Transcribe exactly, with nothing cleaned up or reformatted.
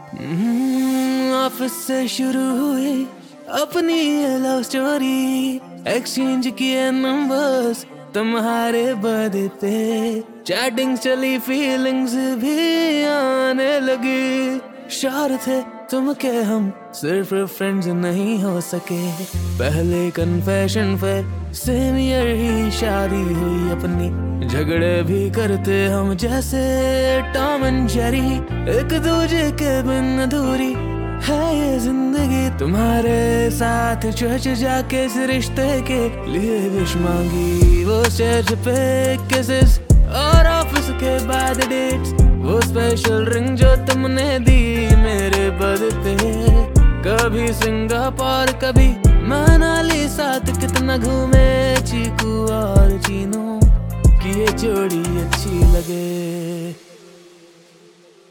हम्म, office से शुरू हुई अपनी ये लव स्टोरी, एक्सचेंज किए नंबर्स तुम्हारे बर्थडे पे, चैटिंग चली फीलिंग्स भी आने लगी। श्योर थे तुम के हम सिर्फ फ्रेंड्स नहीं हो सके, पहले कन्फेशन फिर सेम ईयर ही शादी हुई अपनी। झगड़े भी करते हम जैसे टॉम एंड जेरी, एक दूजे के बिन अधूरी है ये जिंदगी। तुम्हारे साथ चर्च जाके इस रिश्ते के लिए विश मांगी, वो स्टेज पे किसेस और ऑफिस के बाद डेट्स, वो स्पेशल रिंग जो तुमने दी मेरे बर्थडे पे। कभी सिंगापुर कभी मनाली, साथ कितना घूमे चीकू और चीनू, कि ये जोड़ी अच्छी लगे।